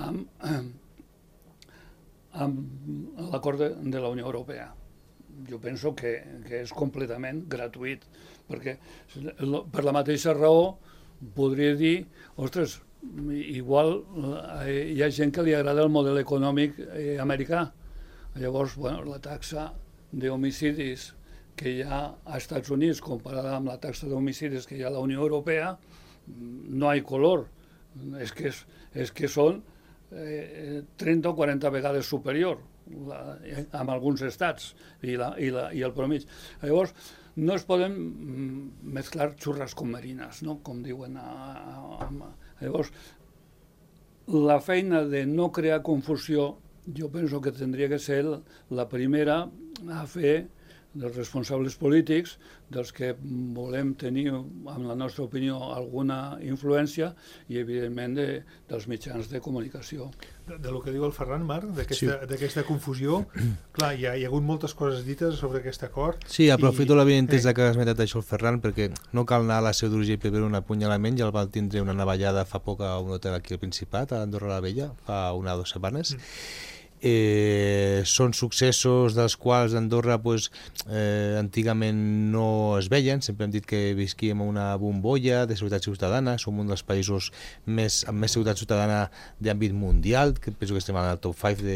amb l'acord de la Unió Europea. Jo penso que és completament gratuït, perquè per la mateixa raó podria dir, ostres, igual hi ha gent que li agrada el model econòmic americà. Llavors, la taxa d'homicidis que hi ha als Estats Units comparada amb la taxa d'homicidis que hi ha a la Unió Europea, no hi ha color. És que són 30 o 40 vegades superior en alguns estats i el promig. Llavors, no es poden mesclar xurras con merinas, no? Com diuen. Llavors, la feina de no crear confusió, jo penso que tindria que ser la primera a fer dels responsables polítics, dels que volem tenir, amb la nostra opinió, alguna influència i, evidentment, dels mitjans de comunicació. De lo que diu el Ferran, Marc, d'aquesta confusió, clar, hi ha hagut moltes coses dites sobre aquest acord. Sí, aprofito l'avinentès que has esmentat això el Ferran, perquè no cal anar a la Seu d'Urgell per veure un apunyalament, ja el van tindre una navallada fa poc a un hotel aquí al Principat, a Andorra la Vella, fa una o 2 setmanes. Són successos dels quals a Andorra antigament no es veien. Sempre hem dit que visquíem una bombolla de seguretat ciutadana, som un dels països amb més seguretat ciutadana d'àmbit mundial, que penso que estem al top 5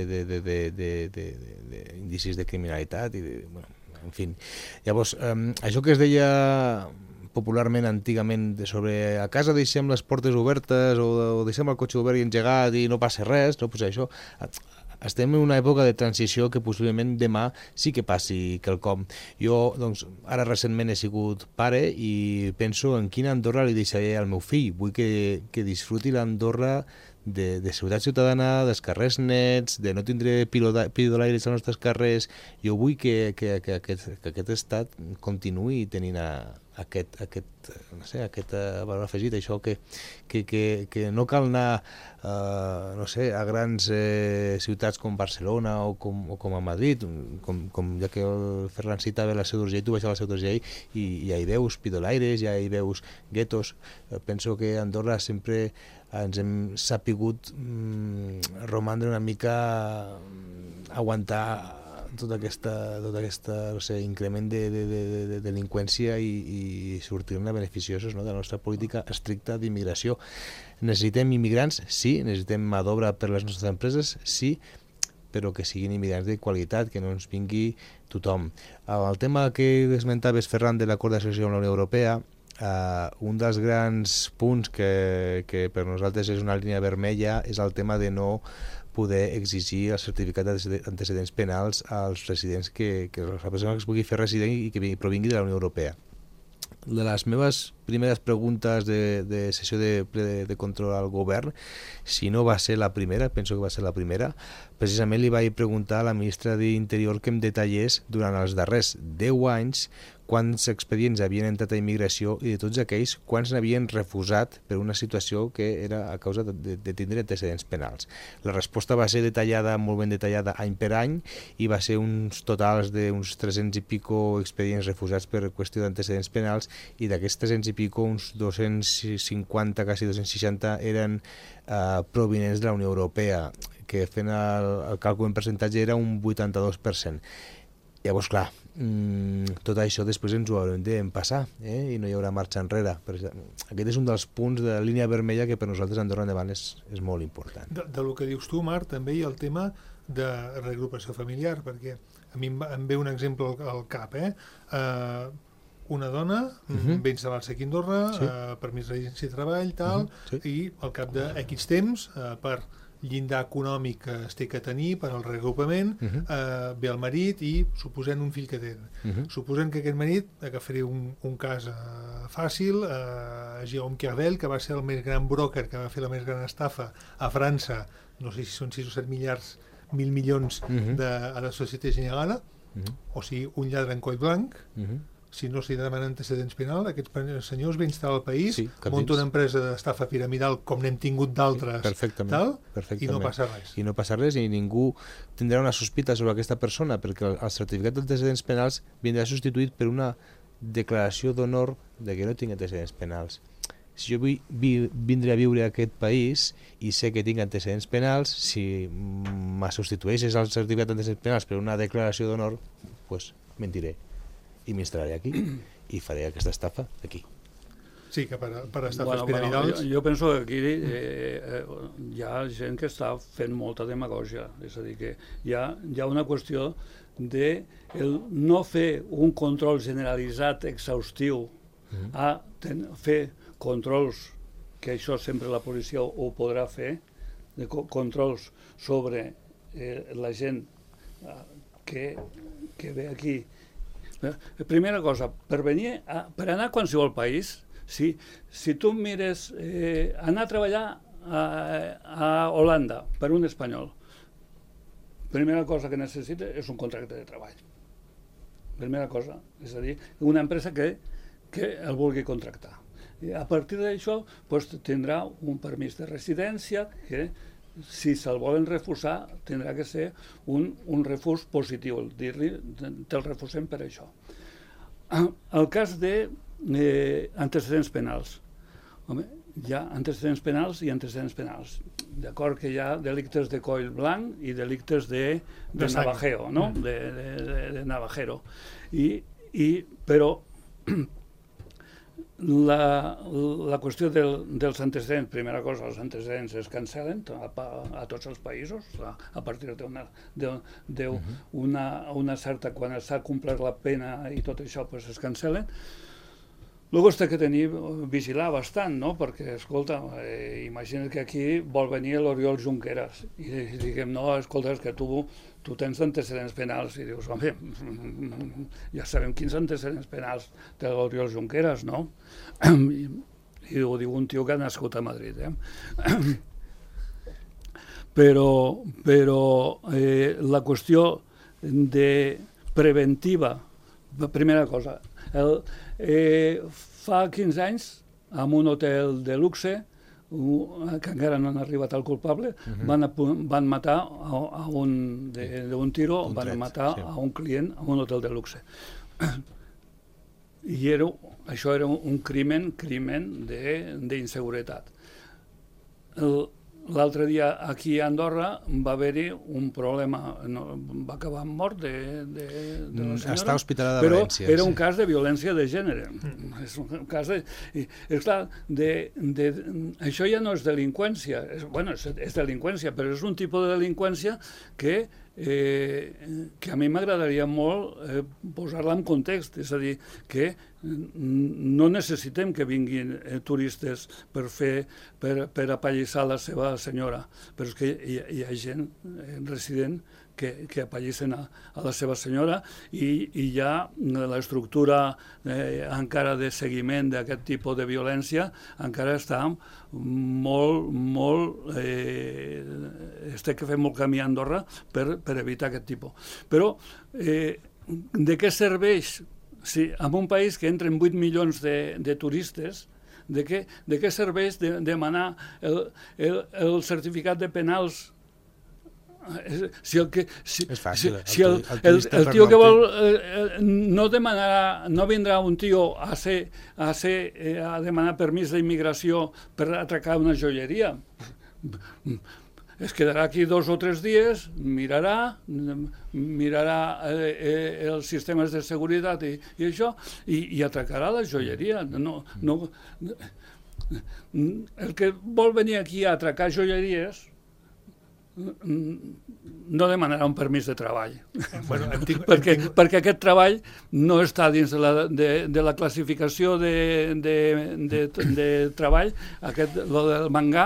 d'índicis de criminalitat, en fi. Llavors, això que es deia popularment antigament sobre a casa deixem les portes obertes o deixem el cotxe obert i engegat i no passa res, no? Pues això, estem en una època de transició que possiblement demà sí que passi quelcom. Jo, doncs, ara recentment he sigut pare i penso en quina Andorra li deixaré al meu fill. Vull que disfruti l'Andorra de seguretat ciutadana, dels carrers nets, de no tindre pidolaires als nostres carrers. Jo vull que aquest estat continuï tenint aquest valor afegit, això que no cal anar a grans ciutats com Barcelona o com a Madrid, com ja que el Ferran citava la Seu d'Urgell, tu vas a la Seu d'Urgell i ja hi veus pidolaires, ja hi veus guetos. Penso que a Andorra sempre ens hem sapigut romandre una mica, aguantar tot aquest increment de delinqüència i sortir-ne beneficiosos, no, de la nostra política estricta d'immigració. Necessitem immigrants? Sí. Necessitem mà d'obra per les nostres empreses? Sí, però que siguin immigrants de qualitat, que no ens vingui tothom. El tema que esmentaves, Ferran, de l'acord d'associació amb la Unió Europea, un dels grans punts que per nosaltres és una línia vermella és el tema de no poder exigir el certificat d'antecedents penals als residents, que la persona que es pugui fer resident i que provingui de la Unió Europea. De les meves primeres preguntes de sessió de ple de control al govern, si no va ser la primera, penso que va ser la primera, precisament li vaig preguntar a la ministra d'Interior que em detallés durant els darrers 10 anys quants expedients havien entrat a immigració i de tots aquells quants n'havien refusat per una situació que era a causa de tindre antecedents penals. La resposta va ser detallada, molt ben detallada, any per any, i va ser uns totals d'uns 300 i pico expedients refusats per qüestió d'antecedents penals, i d'aquests 300 i pico uns 250, quasi 260 eren provinents de la Unió Europea, que fent el càlcul en percentatge era un 82%. Llavors, clar, tot això després ens ho haurem d'empassar, i no hi haurà marxa enrere. Aquest és un dels punts de la línia vermella que per nosaltres a Andorra endavant és molt important. De lo que dius tu, Marc, també hi ha el tema de reagrupació familiar, perquè a mi em ve un exemple al cap. Una dona ve instal·lar-se aquí a Andorra, permís de residència i treball, tal, i al cap de X temps, per llindar econòmic que es té que tenir per al reagrupament, ve el marit i suposem un fill que tenen. Suposem que aquest marit, agafaré un cas fàcil, Jérôme Kervel, que va ser el més gran broker, que va fer la més gran estafa a França, no sé si són 6 o 7 mil milions a la Société Générale, o sigui, un lladre en coll blanc. Si no s'hi demana antecedents penals, aquests senyors ve instal·lar al país, munta una empresa d'estafa piramidal com n'hem tingut d'altres, i no passa res. I no passa res, i ningú tindrà una sospita sobre aquesta persona, perquè el certificat d'antecedents penals vindrà substituït per una declaració d'honor de que no tinc antecedents penals. Si jo vull vindre a viure a aquest país i sé que tinc antecedents penals, si me substitueixes el certificat d'antecedents penals per una declaració d'honor, doncs mentiré. I m'instal·laré aquí i faré aquesta estafa aquí. Sí, que per estafes piramidals... Jo penso que aquí hi ha gent que està fent molta demagògia, és a dir, que hi ha una qüestió de no fer un control generalitzat exhaustiu, a fer controls, que això sempre la policia ho podrà fer, de controls sobre la gent que ve aquí. Primera cosa, per anar a qualsevol país, si tu mires anar a treballar a Holanda per un espanyol, primera cosa que necessita és un contracte de treball. Primera cosa, és a dir, una empresa que el vulgui contractar. A partir d'això tindrà un permís de residència que, si se'l volen refusar, tindrà que ser un refús positiu, dir-li, te'l refusem per això. El cas d'antecedents penals. Home, hi ha antecedents penals i antecedents penals. d'acord que hi ha delictes de coll blanc i delictes de navajeo, no? De navajero. Però la qüestió dels antecedents, primera cosa, els antecedents es cancel·len a tots els països, a partir d'una certa, quan s'ha complert la pena i tot això, pues es cancel·len. Luego s'ha de vigilar bastant, no? Perquè, escolta, imagina't que aquí vol venir l'Oriol Junqueras i diguem, no, escolta, és que tu tens antecedents penals, i dius, home, ja sabem quins antecedents penals té l'Oriol Junqueras, no? I ho diu un tio que ha nascut a Madrid, Però la qüestió de preventiva, primera cosa, fa 15 anys, en un hotel de luxe, que encara no han arribat al culpable, van matar d'un tiro, van matar a un client a un hotel de luxe. I això era un crimen d'inseguretat. L'altre dia aquí a Andorra va haver-hi un problema, va acabar mort de la senyora. Està hospitalada a València. Però era un cas de violència de gènere. És un cas de... És clar, això ja no és delinqüència, és delinqüència, però és un tipus de delinqüència que a mi m'agradaria molt posar-la en context, és a dir, que no necessitem que vinguin turistes per apallissar la seva senyora, però és que hi ha gent resident que apallissen a la seva senyora i hi ha l'estructura encara de seguiment d'aquest tipus de violència encara està molt es té que fer molt camí a Andorra per evitar aquest tipus. Però de què serveix si en un país que entren 8 milions de turistes, de què serveix demanar el certificat de penals? Si el tio que vol no vindrà un tio a demanar permís d'immigració per atracar una joieria, es quedarà aquí 2 o 3 dies, mirarà els sistemes de seguretat i això, i atracarà la joieria. El que vol venir aquí a atracar joieries no demanarà un permís de treball, perquè aquest treball no està dins de la classificació de treball, lo del mangà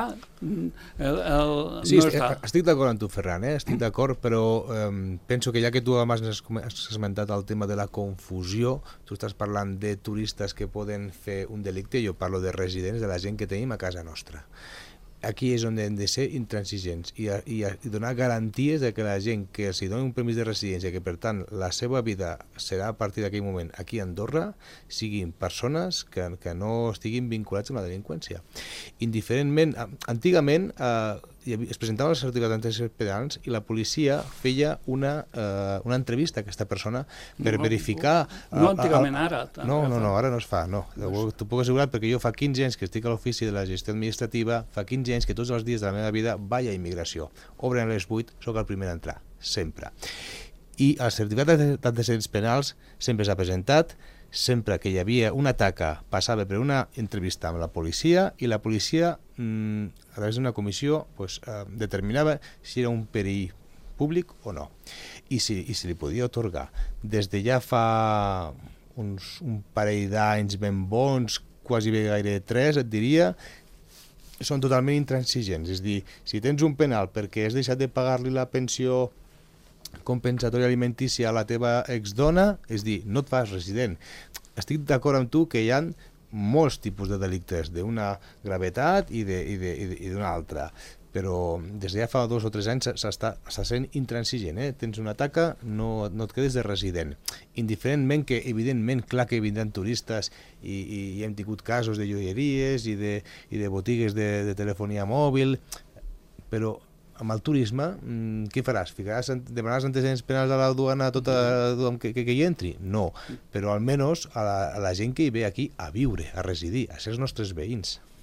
no està. Estic d'acord amb tu, Ferran, estic d'acord, però penso que ja que tu has esmentat el tema de la confusió, tu estàs parlant de turistes que poden fer un delicte, jo parlo de residents, de la gent que tenim a casa nostra. Aquí és on hem de ser intransigents i donar garanties de que la gent que els doni un permís de residència, que per tant la seva vida serà a partir d'aquell moment aquí a Andorra, siguin persones que no estiguin vinculats amb la delinqüència. Indiferentment, antigament es presentaven els certificats d'antecedents penals i la policia feia una entrevista a aquesta persona per verificar... No antigament, ara. No, ara no es fa, no. T'ho puc assegurar perquè jo fa 15 anys que estic a l'ofici de la gestió administrativa, fa 15 anys que tots els dies de la meva vida vaig a immigració. Obren a les 8, sóc el primer a entrar, sempre. I el certificat d'antecedents penals sempre s'ha presentat, sempre que hi havia una taca passava per una entrevista amb la policia i la policia, a través d'una comissió, determinava si era un perill públic o no i si li podia atorgar. Des de ja fa un parell d'anys ben bons, quasi bé gairebé 3, et diria, són totalment intransigents. És a dir, si tens un penal perquè has deixat de pagar-li la pensió compensatòria alimentícia a la teva exdona, és dir, no et fas resident. Estic d'acord amb tu que hi ha molts tipus de delictes, d'una gravetat i d'una altra, però des de ja fa 2 o 3 anys s'està sent intransigent. Tens una taca, no et quedes de resident. Indiferentment que, evidentment, clar que vindran turistes i hem tingut casos de joieries i de botigues de telefonia mòbil, però amb el turisme, què faràs? Demanaràs antecedents penals a la duana a tothom que hi entri? No, però almenys a la gent que hi ve aquí a viure, a residir, a ser els nostres veïns.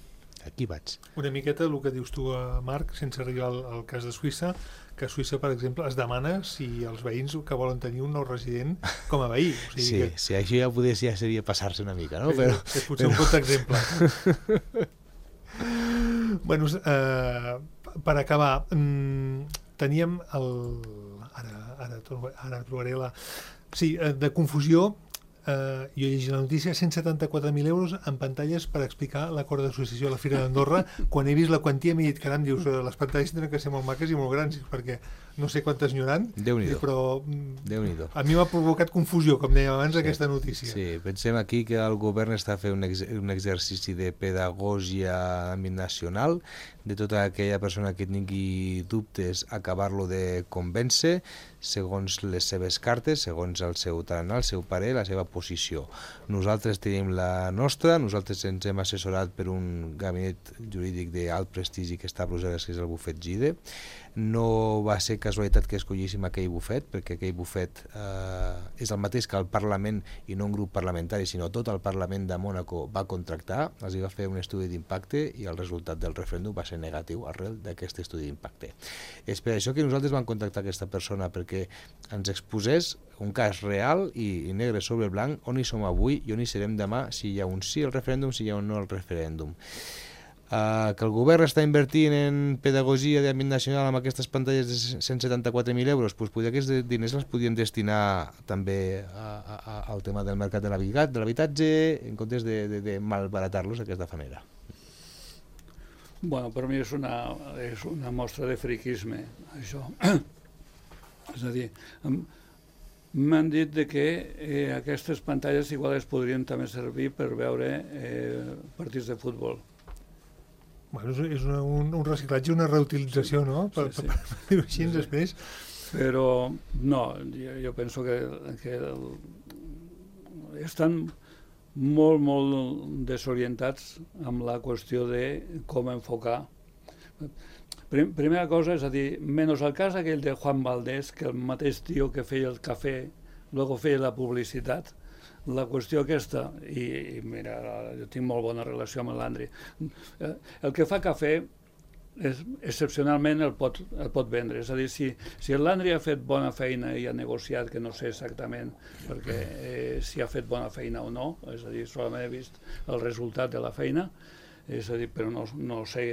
aquí vaig. Una miqueta el que dius tu, Marc, sense arribar al cas de Suïssa, que a Suïssa, per exemple, es demana si els veïns que volen tenir un nou resident com a veí. O sigui Sí, que, sí, això ja seria passar-se una mica, no? Però, és potser un contraexemple. Bueno, per acabar, teníem ara trobaré la... Sí, de confusió, jo he llegit la notícia, 174.000 euros en pantalles per explicar l'acord d'associació a la Fira d'Andorra. Quan he vist la quantia m'he dit, caram, dius, les pantalles tenen que ser molt maques i molt grans, perquè no sé quantes n'hi hauran, però a mi m'ha provocat confusió, com dèiem abans, aquesta notícia. Sí, pensem aquí que el govern està fent un exercici de pedagogia a l'àmbit nacional, de tota aquella persona que tingui dubtes, acabar-lo de convèncer, segons les seves cartes, segons el seu tarannà, el seu parer, la seva posició. Nosaltres tenim la nostra, nosaltres ens hem assessorat per un gabinet jurídic d'alt prestigi que està a Brussel·les, que és el bufet GIDE. No va ser casualitat que escollíssim aquell bufet, perquè aquell bufet és el mateix que el Parlament, i no un grup parlamentari, sinó tot el Parlament de Mònaco va contractar, els va fer un estudi d'impacte i el resultat del referèndum va ser negatiu arrel d'aquest estudi d'impacte. És per això que nosaltres vam contactar aquesta persona, perquè ens exposés un cas real i negre sobre blanc, on hi som avui i on hi serem demà, si hi ha un sí al referèndum, si hi ha un no al referèndum. Que el govern està invertint en pedagogia d'àmbit nacional amb aquestes pantalles de 174.000 euros, doncs potser aquests diners els podien destinar també al tema del mercat de l'habitatge, en comptes de malbaratar-los d'aquesta manera. Bueno, per mi és una mostra de friquisme, això. És a dir, m'han dit que aquestes pantalles igual es podrien també servir per veure partits de futbol. Bueno, és un reciclatge, una reutilització, no? Per dir-ho així després. Però no, jo penso que estan molt desorientats amb la qüestió de com enfocar. Primera cosa, és a dir, menys el cas aquell de Juan Valdés, que el mateix tio que feia el cafè, luego feia la publicitat. La qüestió aquesta, i mira, jo tinc molt bona relació amb l'Andri, el que fa cafè excepcionalment el pot vendre. És a dir, si l'Andri ha fet bona feina i ha negociat, que no sé exactament perquè si ha fet bona feina o no, és a dir, solament he vist el resultat de la feina, és a dir, però no sé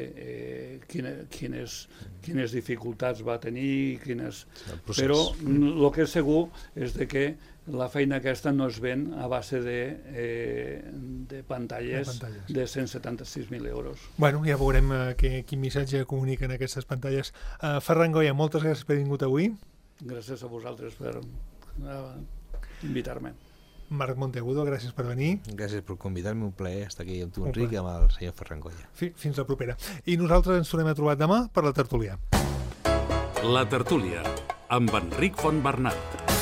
quines dificultats va tenir, però el que és segur és que la feina aquesta no es ven a base de pantalles de 176.000 euros. Bueno, ja veurem quin missatge comuniquen aquestes pantalles. Ferran Goya, moltes gràcies per haver vingut avui. Gràcies a vosaltres per invitar-me. Marc Monteagudo, gràcies per venir. Gràcies per convidar-me, un plaer estar aquí amb tu, Enric, i amb el senyor Ferran Goya. Fins la propera. I nosaltres ens tornem a trobar demà per la tertúlia. La tertúlia, amb Enric Fontbernat.